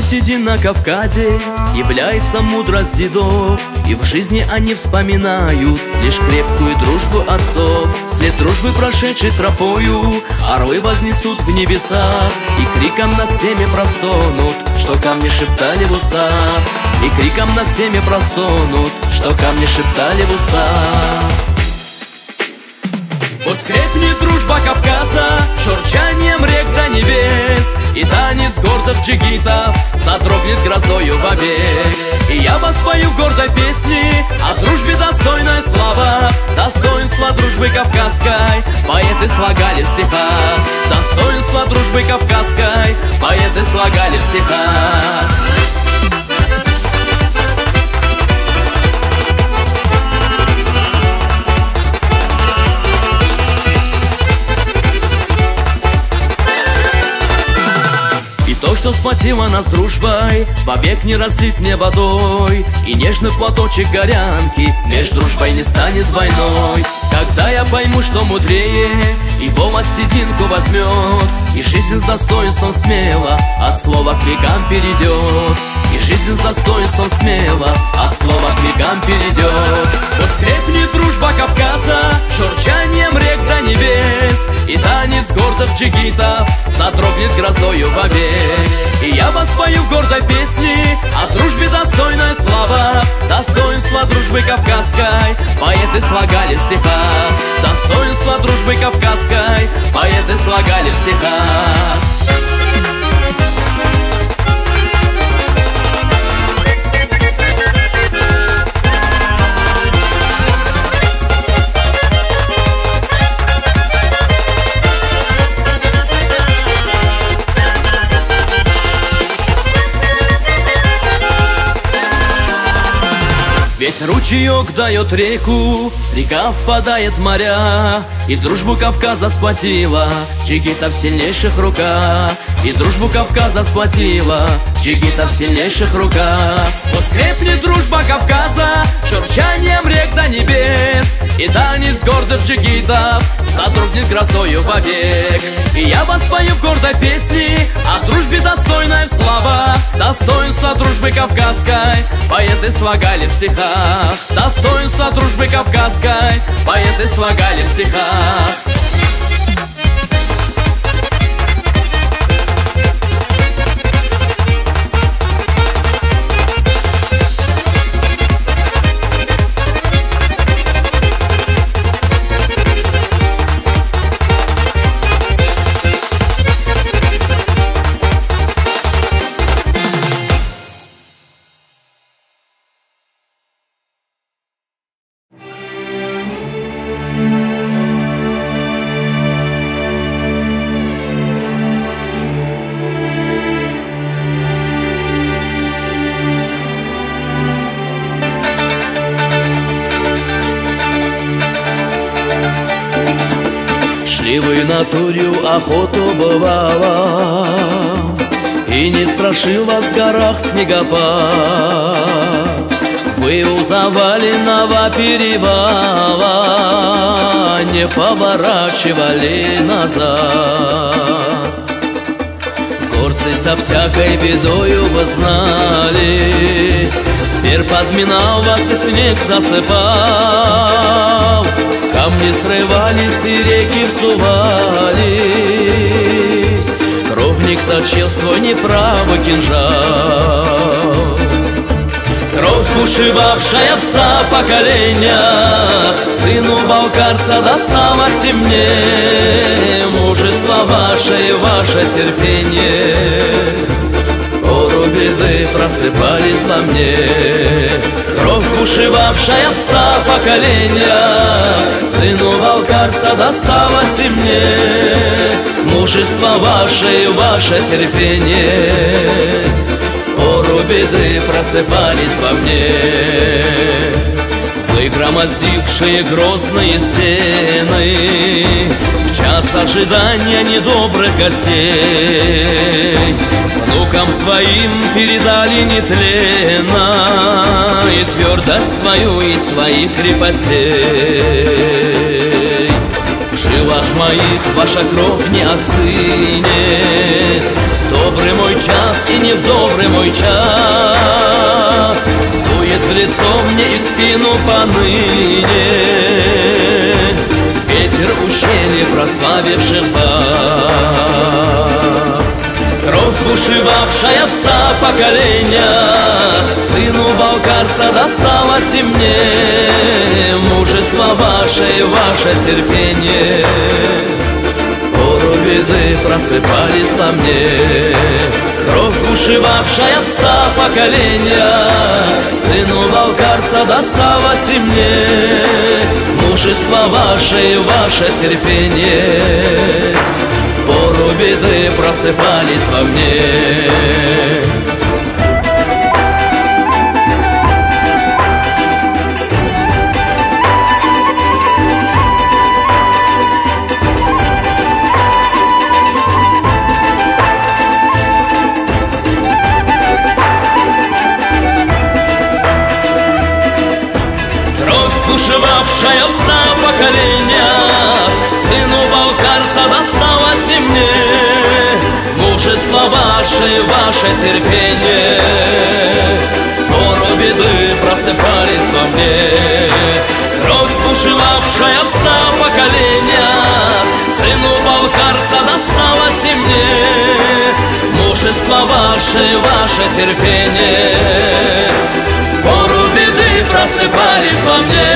седин на Кавказе является мудрость дедов, и в жизни они вспоминают лишь крепкую дружбу отцов. След дружбы, прошедшей тропою, орлы вознесут в небеса, и криком над всеми простонут, что камни шептали в уста. И криком над всеми простонут, что камни шептали в уста. Воскрепнет дружба Кавказа журчанием рек до небес, и танец гордых джигитов задрогнет грозою вовек. И я воспою гордой песни о дружбе достойной слава. Достоинство дружбы кавказской поэты слагали в стихах. Достоинство дружбы кавказской поэты слагали в стихах. То, что сплотило нас дружбой, вовек не разлит мне водой, и нежный платочек горянки меж дружбой не станет войной. Когда я пойму, что мудрее, и волос сединку возьмет, и жизнь с достоинством смело от слова к векам перейдет. И жизнь с достоинством смело от слова к векам перейдет. Воскрепнет дружба Кавказа журчанием рек до небес, и танец гордых джигитов задрогнет грозою вовек. И я воспою гордой песни о дружбе достойной слава. Достоинство дружбы кавказской поэты слагали в стихах. Достоинство дружбы кавказской поэты слагали в стихах. Ведь ручеек дает реку, река впадает в моря, и дружбу Кавказа сплотила джигита в сильнейших руках. И дружбу Кавказа сплотила джигита в сильнейших руках. Воскрепнет дружба Кавказа журчанием рек до небес, и танец гордых джигитов задрогнет грозою вовек. И я воспою в гордой песни о дружбе достойной слава. Достоинство дружбы кавказской поэты слагали в стихах. Достоинство дружбы кавказской поэты слагали в стихах. Шли вы на Турью, охоту бывало, и не страшил вас в горах снегопад. Вы у заваленного перевала не поворачивали назад. Горцы со всякой бедою вы знались, зверь подминал вас и снег засыпал. Камни срывались и реки вздувались, кровник точил свой неправый кинжал. Кровь, бушевавшая в 100 поколениях, сыну балкарца досталась и мне. Мужество ваше и ваше терпение, пору беды просыпались во мне. Кровь, бушевавшая в 100 поколениях, сыну балкарца досталась и мне. Мужество ваше и ваше терпение, пору беды просыпались во мне. Вы, громоздившие грозные стены, в час ожидания недобрых гостей, внукам своим передали нетленно и твердость свою, и своих крепостей. В жилах моих ваша кровь не остынет. В добрый мой час и не в добрый мой час дует в лицо мне и спину поныне ветер ущелья прославивших вас. Кровь, бушевавшая в 100 поколениях, сыну балкарца досталась и мне. Мужество ваше и ваше терпение, пору беды просыпались во мне. Кровь, бушевавшая в 100 поколениях, сыну балкарца досталась и мне. Мужество ваше и ваше терпение, пору беды просыпались во мне. Кровь, бушевавшая в 100 поколениях, сыну балкарца досталась и мне. Мужество ваше и ваше терпение, пору беды просыпались во мне. Кровь, бушевавшая в 100 поколениях, сыну балкарца досталась и мне. Мужество ваше и ваше терпение, пору беды просыпались во мне.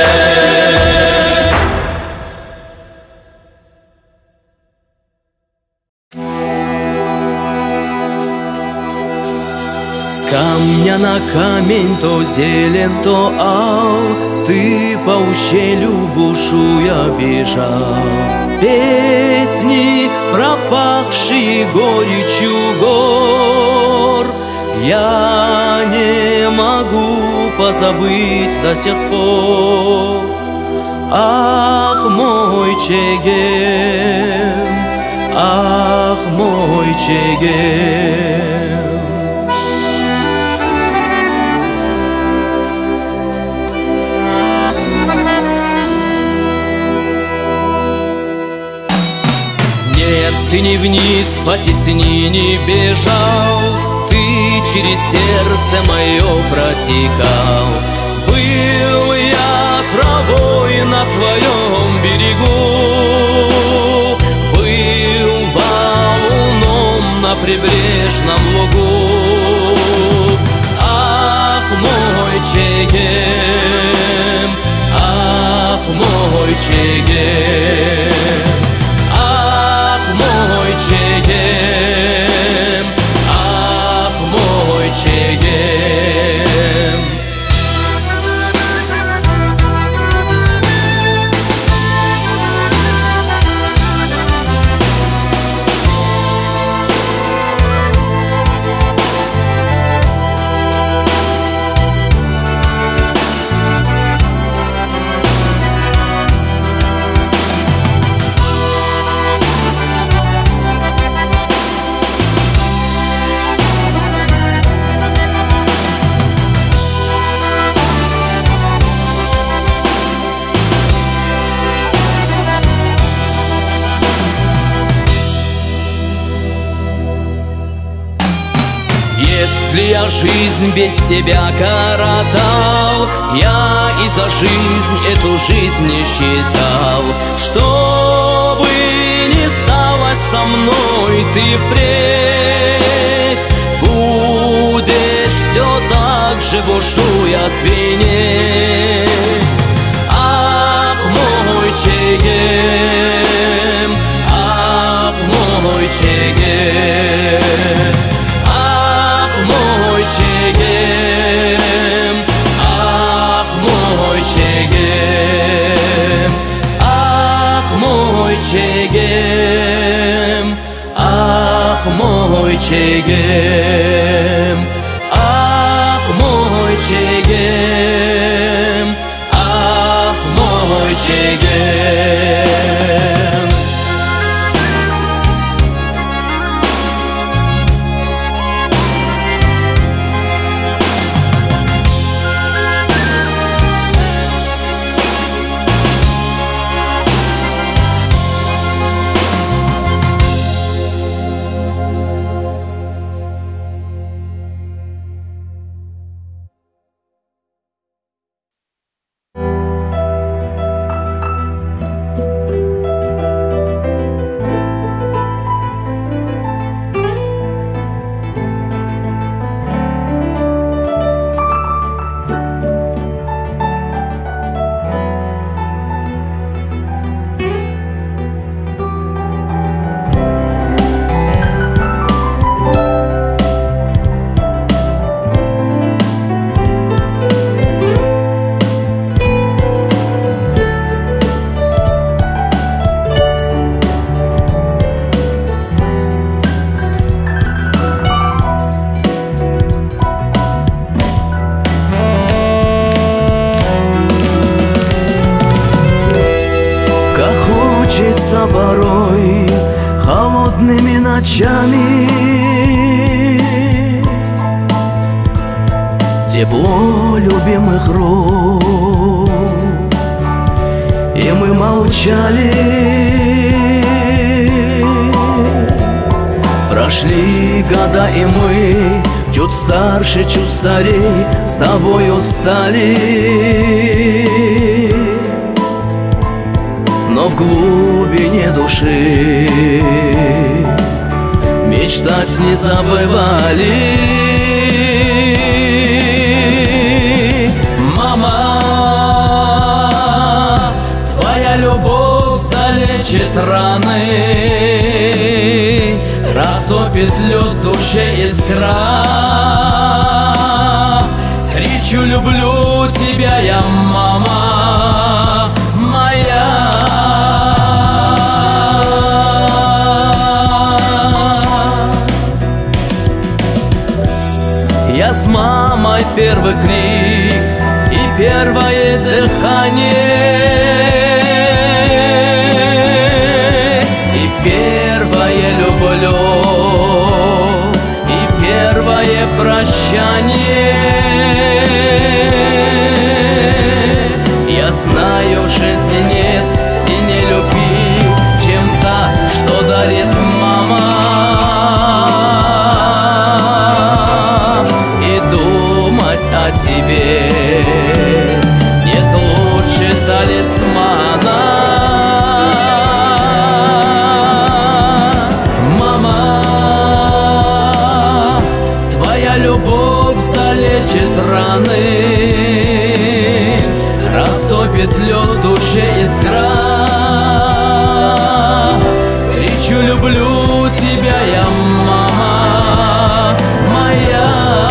С камня на камень то зелен, то ал, ты по ущелью бушуя бежал. Песни, пропахшие горечью гор, я не могу позабыть до сих пор. Ах, мой Чегем, ах, мой Чегем. Нет, ты не вниз по теснине бежал, ты через сердце мое протекал. Был я травой на твоем берегу, был валуном на прибрежном лугу. Ах, мой Чегем, ах, мой Чегем. Ах, мой Чегем, ах, мой Чегем. Если я жизнь без тебя коротал, я и за жизнь эту жизнь не считал. Что бы ни стало со мной, ты впредь будешь все так же бушуя звенеть. Ах, мой Чегем, ах, мой Чегем. Мой Чегем, ах, мой Чегем, ах, мой Чегем, ах, мой Чегем, ах, мой Чегем, ах, мой Чегем. ночами, тепло любимых рук, и мы молчали. Прошли года, и мы чуть старше, чуть старей с тобою стали. Но в глубине души мечтать не забывали. Мама, твоя любовь залечит раны, растопит лед в душе искра. Кричу: люблю тебя я, мама моя. Я с мамой первый крик и первое дыхание, и первое люблю, и первое прощание. Я знаю, в жизни нет синей любви, чем та, что дарит мама. О тебе нет лучше талисмана. Мама, твоя любовь залечит раны, растопит лед в душе искра. Кричу: люблю тебя я, мама моя.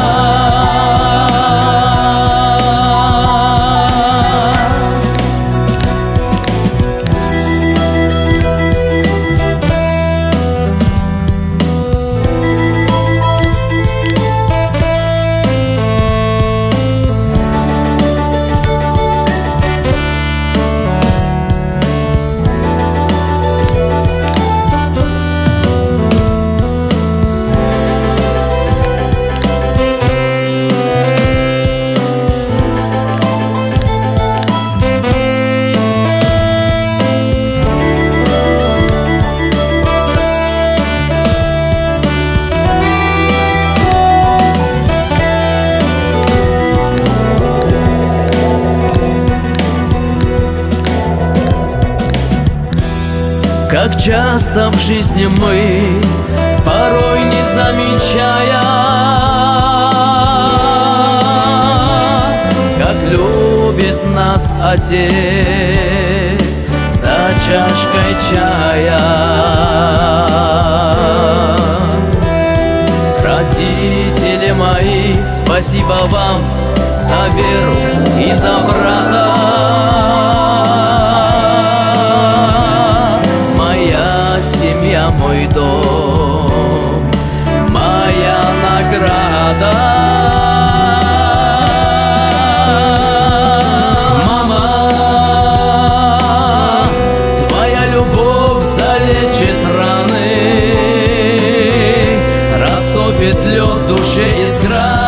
Как часто в жизни мы, порой не замечая, как любит нас Отец за чашкой чая. Родители мои, спасибо вам за веру и за брата. Семья, мой дом, моя награда. Мама, твоя любовь залечит раны, растопит лед в душе искра.